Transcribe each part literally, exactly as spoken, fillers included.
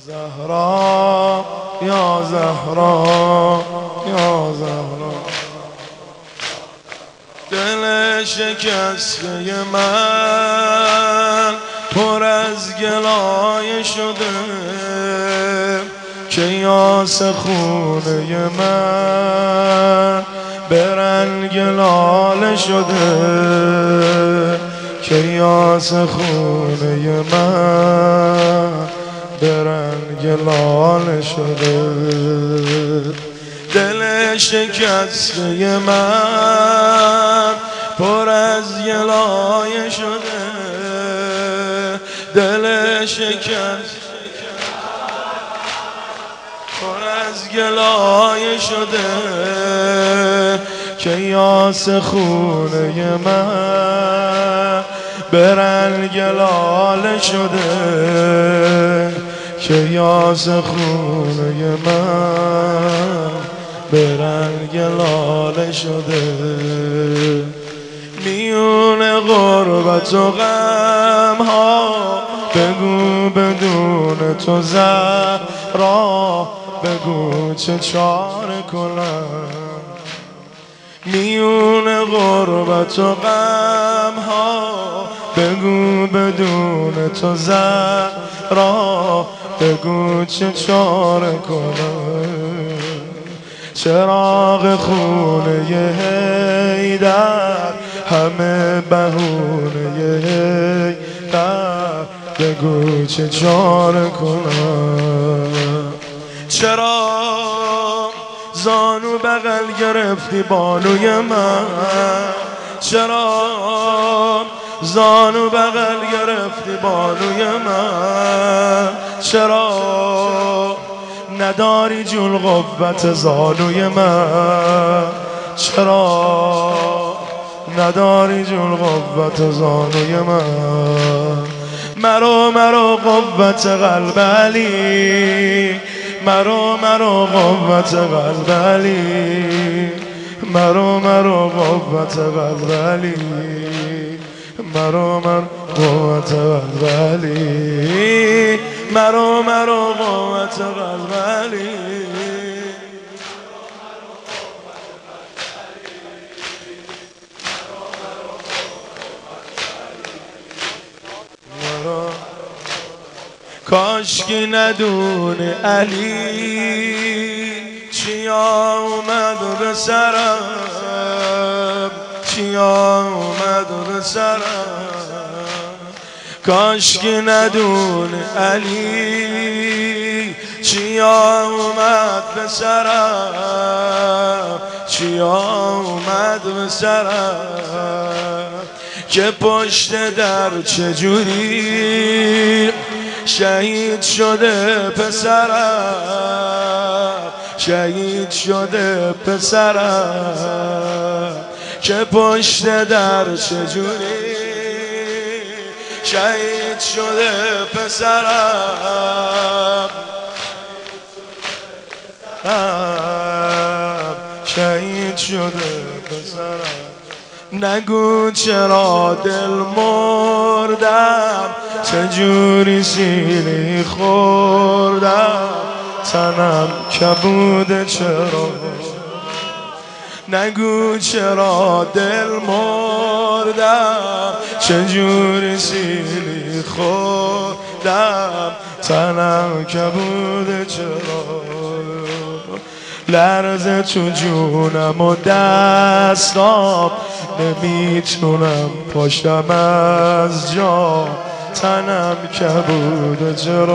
زهرا یا زهرا یا زهرا، دل شکسته من پر از گلایه شده که یاس خونه من به رنگ لاله شده، که یاس خونه من به رنگ لاله شده. دل شکسته من پر از گلایه شده، دل شکسته پر از گلایه شده که یاس خونه من به رنگ لاله شده، که یاس خونه من به رنگ لاله شده. میون غربت و غم ها بگو بدون تو زهرا، بگو چه چاره کنم. میون غربت و غم ها بگو بدون تو زهرا، بگو چه چاره کنم. چراغ خونه حیدر همه بهونه حیدر، بگو چه چاره کنم. چرا زانو بغل گرفتی بانوی من، چرا زانو بغل گرفتی بانوی من، چرا نداری جون قوت زانوی من، چرا نداری جون قوت زانوی من. مرو مرو قوت قلب علی، مرو مرو قوت قلب علی، مرو مرو قوت قلب علی، مرو مرو قوت قلب علی، مرو مرو قوت قلب علی. کاشکی ندونه علی چیا اومد به سرم، چیا اومد به سرم. کاشکی ندونه علی چیا اومد به سرم، چیا اومد به سرم. که پشت در چجوری شهید شده پسرم، شهید شده پسرم. که پشت در چجوری شهید شده پسرم، شهید شده پسرم. نگو چرا دل مردم، چجوری سینی خوردم، تنم کبوده چرا. نگو چرا دل مردم، چجوری سینی خوردم، تنم کبوده چرا. لرزه تو جونم و دستام، نمیتونم پاشم از جا، تنم کبوده چرا.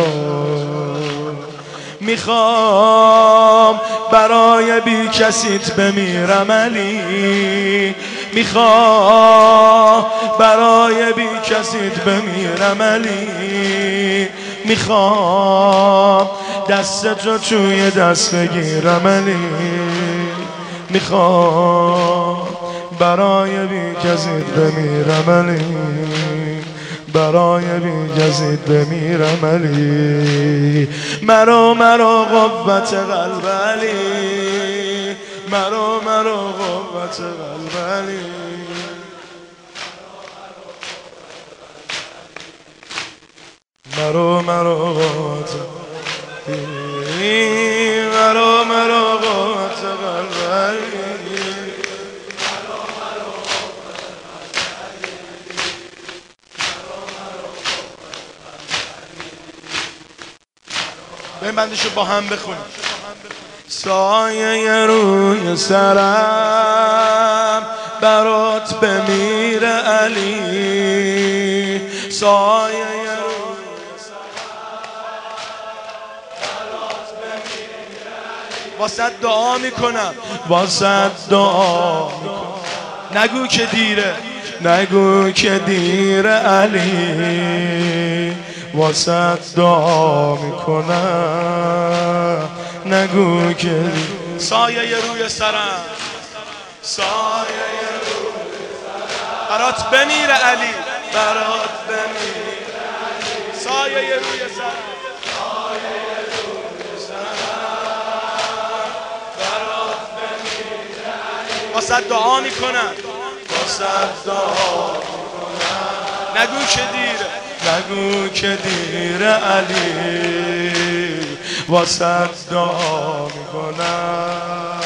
میخوام برای بی کسیت بمیرم علی، میخوام برای بی کسیت بمیرم علی، میخوام دست تو توی دست بگیرم علی، میخوام برای بی کسیت بمیرم علی، برای بی کسیت بمیرم علی. مرو مرو قوت قلب علی، مرو مرو قوت قلب علی. مرو مرو قوت به این بندشو با هم بخونیم. سایه روی سرم برات بمیر علی، سایه روی سرم برات بمیر علی، واسه دعا میکنم واسه دعا میکنم، نگو که دیره نگو که دیره علی، واسه دعا میکنم نگو که سایه روی سرم، سایه روی سرم برات بمیر علی، برات بمیر علی، سایه روی سرم، سایه روی سرم برات بمیر علی، واسه دعا میکنم واسه دعا میکنم، نگو که دیره نگو که دیره علی، واسه دعا میکنم.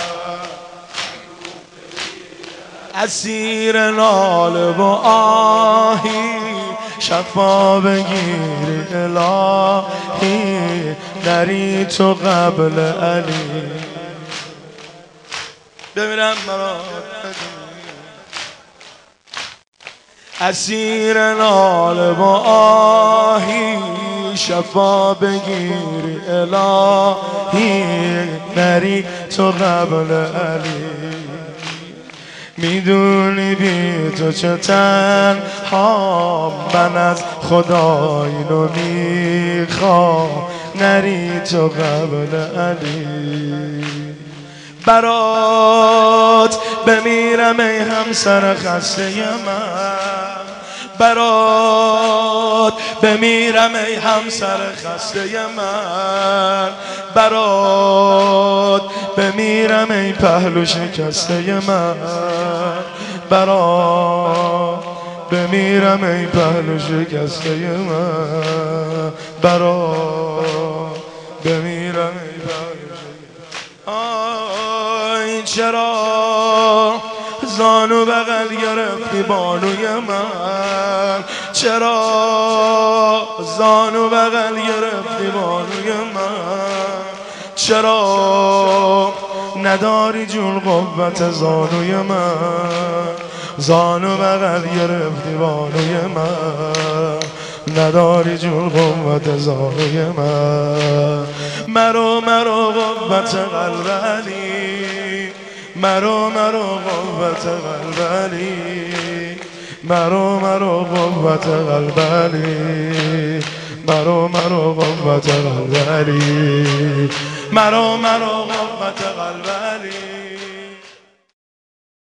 اسیر ناله و آهی شفا بگیر الهی، نری تو قبل علی، بمیرم مرا اسیر ناله و آهی شفا بگیر الهی، نری تو قبل علی، میدونی بی تو چه تنها من از خدا اینو میخوام، نری تو قبل علی، برات بمیرم ای همسر خسته من، برات بمیرم ای همسر خسته من، برات بمیرم ای پهلو شکسته من، برات بمیرم ای پهلو شکسته من، برات بمیرم ای پهلو شکسته. آی چرا زانو بغل گرفتی بانوی من، چرا زانو بغل گرفتی بانوی من، چرا نداری جون قوت زانوی من، زانو بغل گرفتی بانوی من، نداری جون قوت زانوی من، مرو مرو قوت قلب علی، مرو مرو قوت قلب علی، مرو مرو قوت قلب علی، مرو مرو قوت قلب علی، مرو مرو قوت قلب علی.